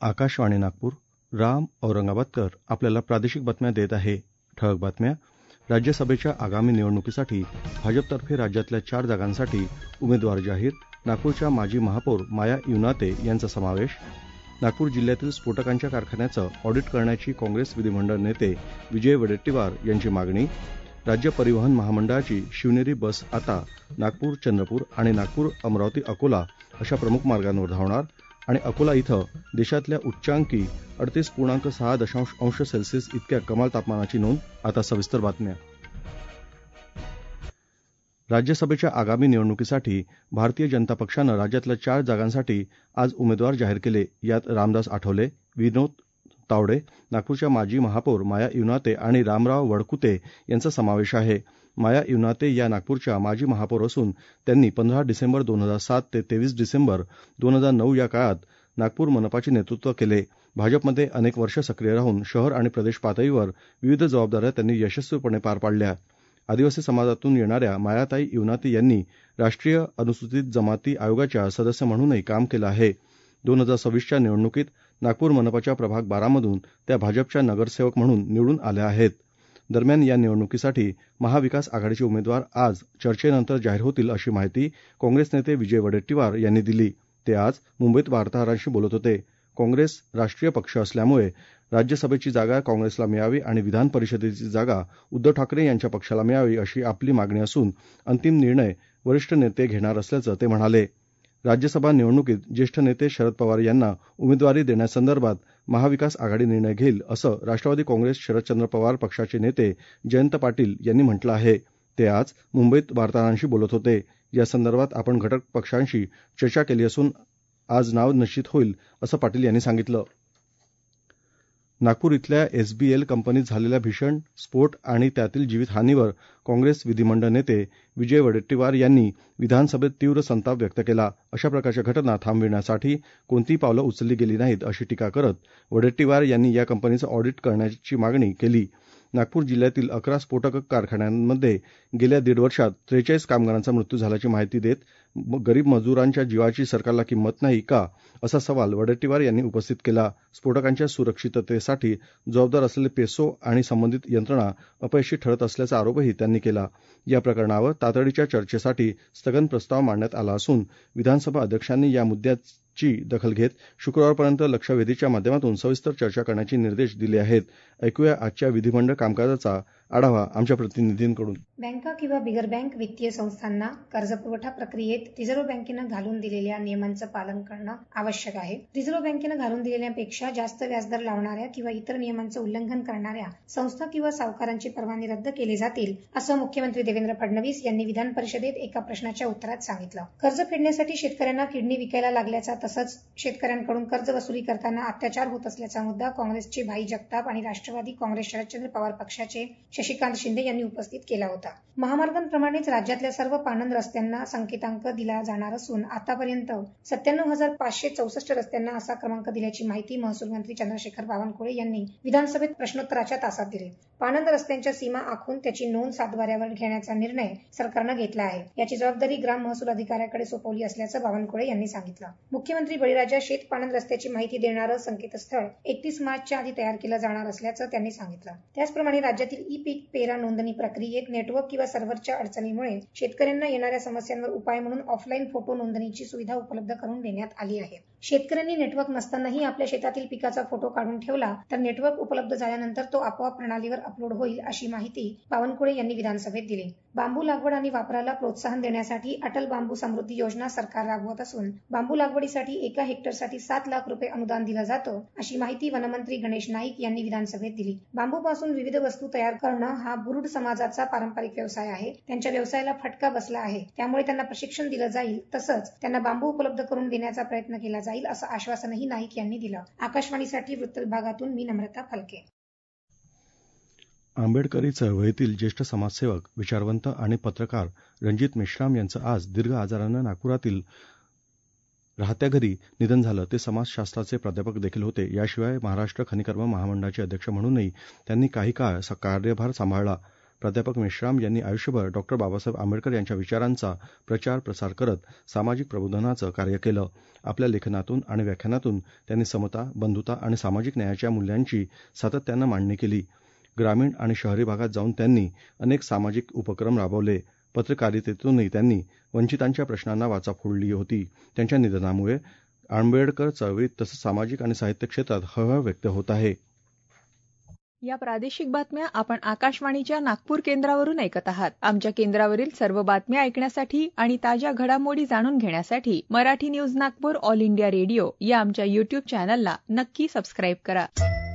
आकाशवाणी नागपूर. राम औरंगाबादकर आपल्याला प्रादेशिक बातम्या देत आहे. ठळक बातम्या. राज्यसभेच्या आगामी निवडणुकीसाठी भाजपतर्फे राज्यातल्या 4 जागांसाठी उमेदवार जाहीर. नागपूरच्या माजी महापौर माया युनाते यांचा समावेश. नागपूर जिल्ह्यातील स्फोटकांच्या कारखान्याचं ऑडिट करण्याची काँग्रेस विधिमंडळ नेते विजय वडेट्टीवार यांची मागणी. राज्य परिवहन महामंडळाची शिवनेरी बस आता नागपूर चंद्रपूर आणि नागपूर अमरावती अकोला अशा प्रमुख मार्गांवर धावणार. आणि अकोला इथं देशातल्या उच्चांकी 38.6 अंश सेल्सिअस इतक्या कमाल तापमानाची नोंद. आता सविस्तर बातम्या. राज्यसभेच्या आगामी निवडणुकीसाठी भारतीय जनता पक्षानं राज्यातल्या 4 जागांसाठी आज उमेदवार जाहीर केले. यात रामदास आठवले, विनोद तावडे, नागपूरच्या माजी महापौर माया युनाते आणि रामराव वडकुते यांचा समावेश आहे. माया युनाते या नागपूरच्या माजी महापौर असून त्यांनी 15 डिसेंबर 2007 ते 23 डिसेंबर 2009 या काळात नागपूर मनपाचे नेतृत्व केले. भाजपमध्ये अनेक वर्ष सक्रिय राहून शहर आणि प्रदेश पातळीवर विविध जबाबदाऱ्या त्यांनी यशस्वीपणे पार पाडल्या. आदिवासी समाजातून येणाऱ्या मायाताई युनाते यांनी राष्ट्रीय अनुसूचित जमाती आयोगाच्या सदस्य म्हणूनही काम केलं आहे. 2026च्या निवडणुकीत नागपूर मनपाच्या प्रभाग 12 मधून त्या भाजपच्या नगरसेवक म्हणून निवडून आल्या आहेत. दरम्यान या निवडणुकीसाठी महाविकास आघाडीचे उमेदवार आज चर्चेनंतर जाहीर होतील अशी माहिती काँग्रेस नेते विजय वडेट्टीवार यांनी दिली. ते आज मुंबईत वार्ताहरांशी बोलत होते. काँग्रेस राष्ट्रीय पक्ष असल्यामुळे राज्यसभेची जागा काँग्रेसला मिळावी आणि विधान परिषदेची जागा उद्धव ठाकरे यांच्या पक्षाला मिळावी अशी आपली मागणी असून अंतिम निर्णय वरिष्ठ नेते घेणार असल्याचं ते म्हणाले. राज्यसभा निवडणुकीत ज्येष्ठ नेते शरद पवार यांना उमेदवारी देण्यासंदर्भात महाविकास आघाडी निर्णय घेईल असं राष्ट्रवादी काँग्रेस शरदचंद्र पवार पक्षाचे नेते जयंत पाटील यांनी म्हटलं आहे. ते आज मुंबईत वार्ताहरांशी बोलत होते. या संदर्भात आपण घटक पक्षांशी चर्चा केली असून आज नाव निश्चित होईल असं पाटील यांनी सांगितलं. नागपूर इथल्या एसबीएल कंपनीत झालेल्या भीषण स्फोट आणि त्यातील जीवितहानीवर काँग्रेस विधिमंडळ नेते विजय वडेट्टीवार यांनी विधानसभेत तीव्र संताप व्यक्त केला. अशा प्रकारच्या घटना थांबविण्यासाठी कोणतीही पावलं उचलली गेली नाहीत अशी टीका करत वडेट्टीवार यांनी या कंपनीचं ऑडिट करण्याची मागणी केली. नागपूर जिल्ह्यातील 11 स्फोटक कारखान्यांमध्ये गेल्या दीड वर्षात 43 कामगारांचा मृत्यू झाल्याची माहिती देत गरीब मजुरांच्या जीवाची सरकारला किंमत नाही का असा सवाल वडेट्टीवार यांनी उपस्थित केला. स्फोटकांच्या सुरक्षिततेसाठी जबाबदार असलेले पेसो आणि संबंधित यंत्रणा अपयशी ठरत असल्याचा आरोपही त्यांनी केला. या प्रकरणावर तातडीच्या चर्चेसाठी स्थगन प्रस्ताव मांडण्यात आला असून विधानसभा अध्यक्षांनी या मुद्द्याची दखल घेत शुक्रवारपर्यंत लक्षवेधीच्या माध्यमातून सविस्तर चर्चा करण्याचे निर्देश दिले आहेत. ऐकूया आजच्या विधिमंडळ कामकाजाचा आढावा आमच्या प्रतिनिधींकडून. बँका किंवा बिगर बँक वित्तीय संस्थांना कर्जपुरवठा प्रक्रियेत रिझर्व्ह बँकेनं घालून दिलेल्या नियमांचं पालन करणं आवश्यक आहे. रिझर्व्ह बँकेनं घालून दिलेल्यापेक्षा जास्त व्याजदर लावणाऱ्या किंवा इतर नियमांचं उल्लंघन करणाऱ्या संस्था किंवा सावकारांची परवाने रद्द केली जातील असं मुख्यमंत्री देवेंद्र फडणवीस यांनी विधान परिषदेत एका प्रश्नाच्या उत्तरात सांगितलं. कर्ज फेडण्यासाठी शेतकऱ्यांना किडनी विकायला लागल्याचा तसंच शेतकऱ्यांकडून कर्ज वसुली करताना अत्याचार होत असल्याचा मुद्दा काँग्रेसचे भाई जगताप आणि राष्ट्रवादी काँग्रेस शरदचंद्र पवार पक्षाचे शशिकांत शिंदे यांनी उपस्थित केला होता. महामार्गांप्रमाणेच राज्यातल्या सर्व पाणंद रस्त्यांना संकेतांक दिला जाणार असून आतापर्यंत 97,564 रस्त्यांना असा क्रमांक दिल्याची माहिती महसूल मंत्री चंद्रशेखर बावनकुळे यांनी विधानसभेत प्रश्नोत्तराच्या तासात दिली. पाणंद रस्त्यांच्या सीमा आखून त्याची नोंद सातबाऱ्यावर घेण्याचा निर्णय सरकारनं घेतला आहे. याची जबाबदारी ग्राम महसूल अधिकाऱ्याकडे सोपवली असल्याचं बावनकुळे यांनी सांगितलं. मुख्यमंत्री बळीराजा शेत पाणंद रस्त्याची माहिती देणारं संकेतस्थळ 31 मार्चच्या आधी तयार केलं जाणार असल्याचं त्यांनी सांगितलं. त्याचप्रमाणे राज्यातील ई पीक पेरा नोंदणी प्रक्रियेत नेटवर्क किंवा सर्व्हरच्या अडचणीमुळे शेतकऱ्यांना येणाऱ्या समस्यांवर उपाय म्हणून ऑफलाईन फोटो नोंदणीची सुविधा उपलब्ध करून देण्यात आली आहे. शेतकऱ्यांनी नेटवर्क नसतानाही आपल्या शेतातील पिकाचा फोटो काढून ठेवला तर नेटवर्क उपलब्ध झाल्यानंतर तो आपोआप प्रणालीवर अपलोड होईल अशी माहिती बावनकुळे यांनी विधानसभेत दिली. बांबू लागवड आणि वापराला प्रोत्साहन देण्यासाठी अटल बांबू समृद्धी योजना सरकार राबवत असून बांबू लागवडीसाठी 1 हेक्टरसाठी 7 लाख रुपये अनुदान दिलं जातं अशी माहिती वनमंत्री गणेश नाईक यांनी विधानसभेत दिली. बांबूपासून विविध वस्तू तयार करणं हा बुरुड समाजाचा पारंपरिक व्यवसाय आहे. त्यांच्या व्यवसायाला फटका बसला आहे. त्यामुळे त्यांना प्रशिक्षण दिलं जाईल तसंच त्यांना बांबू उपलब्ध करून देण्याचा प्रयत्न केला जाईल असं आश्वासनही नाईक यांनी दिलं. आकाशवाणीसाठी वृत्त विभागातून मी नम्रता फलके. आंबेडकरी चळवळीतील ज्येष्ठ समाजसेवक, विचारवंत आणि पत्रकार रणजित मेश्राम यांचं आज दीर्घ आजारानं नागपुरातील राहत्या घरी निधन झालं. ते समाजशास्त्राचे प्राध्यापक देखील होते. याशिवाय महाराष्ट्र खनिकर्म महामंडळाचे अध्यक्ष म्हणूनही त्यांनी काही काळ कार्यभार सांभाळला. प्राध्यापक मेश्राम यांनी आयुष्यभर डॉ. बाबासाहेब आंबेडकर यांच्या विचारांचा प्रचार प्रसार करत सामाजिक प्रबोधनाचं कार्य केलं. आपल्या लेखनातून आणि व्याख्यानातून त्यांनी समता, बंधुता आणि सामाजिक न्यायाच्या मूल्यांची सातत्यानं मांडणी केली. ग्रामीण आणि शहरी भागात जाऊन त्यांनी अनेक सामाजिक उपक्रम राबवले. पत्रकारितेतूनही त्यांनी वंचितांच्या प्रश्नांना वाचा फोडली होती. त्यांच्या निधनामुळे आंबेडकर चळवळीत तसंच सामाजिक आणि साहित्य क्षेत्रात हळहळ व्यक्त होत आहे. या प्रादेशिक बातम्या आपण आकाशवाणीच्या नागपूर केंद्रावरून ऐकत आहात. आमच्या केंद्रावरील सर्व बातम्या ऐकण्यासाठी आणि ताज्या घडामोडी जाणून घेण्यासाठी Marathi news Nagpur All India Radio या आमच्या यूट्यूब चॅनलला नक्की सबस्क्राईब करा.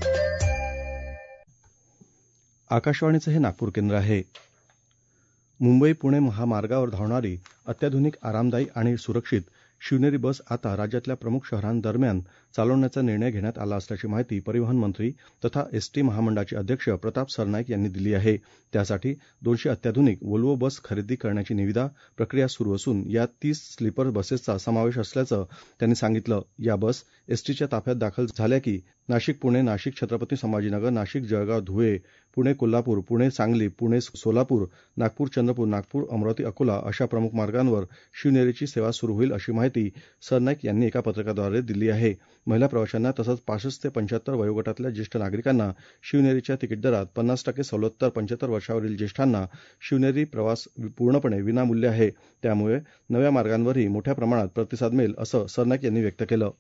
आकाशवाणीचं हे नागपूर केंद्र आहे. मुंबई पुणे महामार्गावर धावणारी अत्याधुनिक, आरामदायी आणि सुरक्षित शिवनेरी बस आता राज्यातल्या प्रमुख शहरांदरम्यान चालवण्याचा निर्णय घेण्यात आला असल्याची माहिती परिवहन मंत्री तथा एसटी महामंडळाचे अध्यक्ष प्रताप सरनाईक यांनी दिली आहे. त्यासाठी 200 अत्याधुनिक व्होल्वो बस खरेदी करण्याची निविदा प्रक्रिया सुरू असून यात 30 स्लीपर बसेसचा समावेश असल्याचं त्यांनी सांगितलं. या बस एसटीच्या ताफ्यात दाखल झाल्या की नाशिक पुणे, नाशिक छत्रपती संभाजीनगर, नाशिक जळगाव धुळे, पुणे कोल्हापूर, पुणे सांगली, पुणे सोलापूर, नागपूर चंद्रपूर, नागपूर अमरावती अकोला अशा प्रमुख मार्गांवर शिवनेरीची सेवा सुरू होईल अशी माहिती सरनाईक यांनी एका पत्रकाद्वारे दिली आहे. महिला प्रवाशांना तसंच 65 ते 75 वयोगटातल्या ज्येष्ठ नागरिकांना शिवनेरीच्या तिकीट दरात 50% सवलत तर 75 वर्षावरील ज्येष्ठांना शिवनेरी प्रवास पूर्णपणे विनामूल्य आहे. त्यामुळे नव्या मार्गांवरही मोठ्या प्रमाणात प्रतिसाद मिळेल असं सरनाईक यांनी व्यक्त केलं.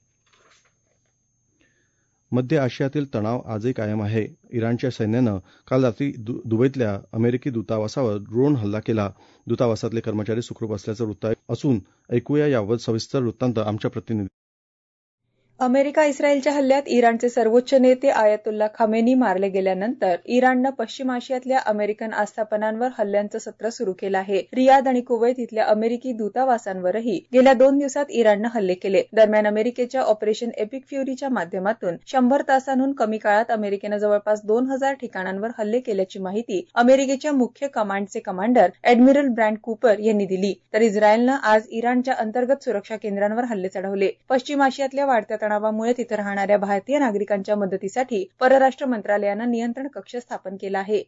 मध्य आशियातील तणाव आजही कायम आहे. इराणच्या सैन्यानं काल रात्री दुबईतल्या अमेरिकी दूतावासावर ड्रोन हल्ला केला. दूतावासातले कर्मचारी सुखरूप असल्याचं वृत्त असून ऐकूया याबाबत सविस्तर वृत्तांत आमच्या प्रतिनिधी. अमेरिका इस्रायलच्या हल्ल्यात इराणचे सर्वोच्च नेते आयतुल्ला खामेनी मारले गेल्यानंतर इराणनं पश्चिम आशियातल्या अमेरिकन आस्थापनांवर हल्ल्यांचं सत्र सुरू केलं आहे. रियाद आणि कुवैत इथल्या अमेरिकी दूतावासांवरही गेल्या 2 दिवसात इराणनं हल्ले केले. दरम्यान अमेरिकेच्या ऑपरेशन एपिक फ्युरीच्या माध्यमातून 100 तासांहून कमी काळात अमेरिकेनं जवळपास 2000 ठिकाणांवर हल्ले केल्याची माहिती अमेरिकेच्या मुख्य कमांडचे कमांडर एडमिरल ब्रॅड कूपर यांनी दिली. तर इस्रायलनं आज इराणच्या अंतर्गत सुरक्षा केंद्रांवर हल्ले चढवले. पश्चिम आशियातल्या वाढत्या तणावामुळे तिथे राहणाऱ्या भारतीय नागरिकांच्या मदतीसाठी परराष्ट्र मंत्रालयानं नियंत्रण कक्ष स्थापन केला आहे.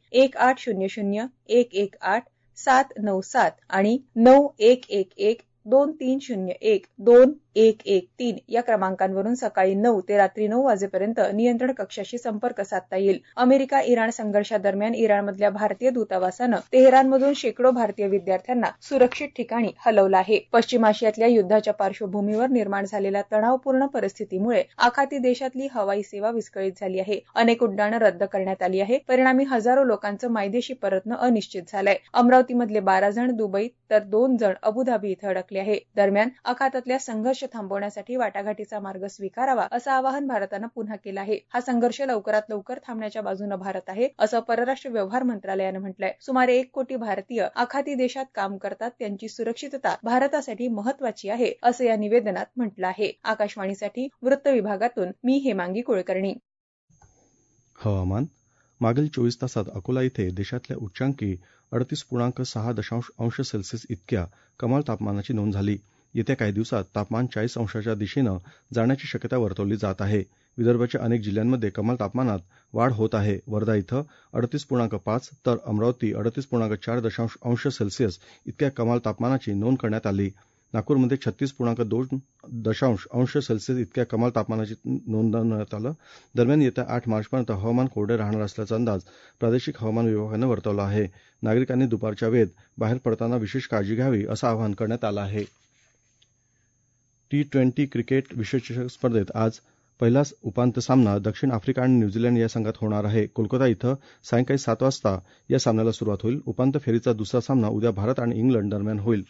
1800-118-797 आणि 9111-2301-2113 या क्रमांकांवरून सकाळी 9 ते रात्री 9 वाजेपर्यंत नियंत्रण कक्षाशी संपर्क साधता येईल. अमेरिका इराण संघर्षादरम्यान इराणमधल्या भारतीय दूतावासानं तेहरानमधून शेकडो भारतीय विद्यार्थ्यांना सुरक्षित ठिकाणी हलवलं आहे. पश्चिम आशियातल्या युद्धाच्या पार्श्वभूमीवर निर्माण झालेल्या तणावपूर्ण परिस्थितीमुळे आखाती देशातली हवाई सेवा विस्कळीत झाली आहे. अनेक उड्डाणं रद्द करण्यात आली आहे. परिणामी हजारो लोकांचं मायदेशी परतणं अनिश्चित झालंय. अमरावतीमधले 12 जण दुबईत तर 2 जण अबुधाबी इथं अडकले आहे. दरम्यान आखातातल्या संघर्ष थांबवण्यासाठी वाटाघाटीचा मार्ग स्वीकारावा असं आवाहन भारतानं पुन्हा केलं आहे. हा संघर्ष लवकरात लवकर थांबण्याच्या बाजूनं भारत आहे असं परराष्ट्र व्यवहार मंत्रालयानं म्हटलंय. सुमारे 1 कोटी भारतीय आखाती देशात काम करतात. त्यांची सुरक्षितता भारतासाठी महत्वाची आहे असं या निवेदनात म्हटलं आहे. आकाशवाणीसाठी वृत्त विभागातून मी हेमांगी कुलकर्णी. हवामान. मागील 24 तासात अकोला इथे देशातल्या उच्चांकी 38.6 सेल्सिअस इतक्या कमाल तापमानाची नोंद झाली. येत्या काही दिवसात तापमान 40 अंशाच्या दिशेनं जाण्याची शक्यता वर्तवली जात आहे. विदर्भाच्या अनेक जिल्ह्यांमध्ये कमाल तापमानात वाढ होत आहे. वर्धा इथं 38.5 तर अमरावती 38.4 सेल्सिअस इतक्या कमाल तापमानाची नोंद करण्यात आली. नागपूरमध्ये 36.2 सेल्सिअस इतक्या कमाल तापमानाची नोंदवण्यात आलं. दरम्यान येत्या 8 मार्चपर्यंत हवामान कोरडे राहणार असल्याचा अंदाज प्रादेशिक हवामान विभागानं वर्तवला आहे. नागरिकांनी दुपारच्या वेळेत बाहेर पडताना विशेष काळजी घ्यावी असं आवाहन करण्यात आलं आहे. T20 क्रिकेट विश्वचषक स्पर्धेत आज पहिलाच उपांत्य सामना दक्षिण आफ्रिका आणि न्यूझीलंड या संघात होणार आहे. कोलकाता इथं सायंकाळी 7 वाजता या सामन्याला सुरुवात होईल. उपांत्य फेरीचा दुसरा सामना उद्या भारत आणि इंग्लंड दरम्यान होईल.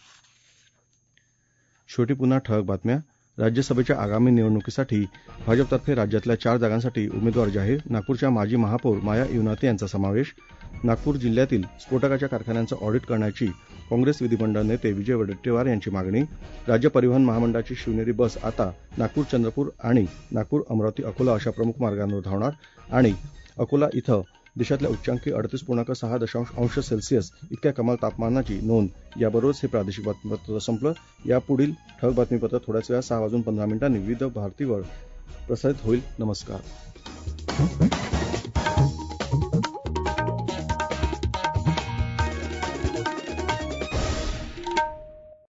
शेवटी पुन्हा ठळक बातम्या. राज्यसभेच्या आगामी निवडणुकीसाठी भाजपतर्फे राज्यातल्या 4 जागांसाठी उमेदवार जाहीर. नागपूरच्या माजी महापौर माया युनाते यांचा समावेश. नागपूर जिल्ह्यातील स्फोटकाच्या कारखान्यांचं ऑडिट करण्याची काँग्रेस विधिमंडळ नेते विजय वडेट्टीवार यांची मागणी. राज्य परिवहन महामंडळाची शिवनेरी बस आता नागपूर चंद्रपूर आणि नागपूर अमरावती अकोला अशा प्रमुख मार्गांवर धावणार. आणि अकोला इथं देशातल्या उच्चांकी 38.6 सेल्सिअस इतक्या कमाल तापमानाची नोंद. याबरोबरच हे प्रादेशिक बातमीपत्र संपलं. यापुढील ठळक बातमीपत्र थोड्याच वेळा 6:15 विविध भारतीवर प्रसारित होईल. नमस्कार.